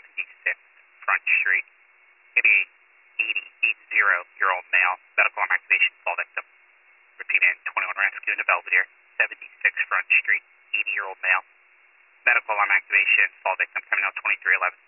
76 Front Street. Maybe 80-year-old male. Medical arm activation, fall victim. Repeating 21 rescue into Belvedere. 76 Front Street, 80-year-old male. Medical arm activation, fall victim coming out 2311.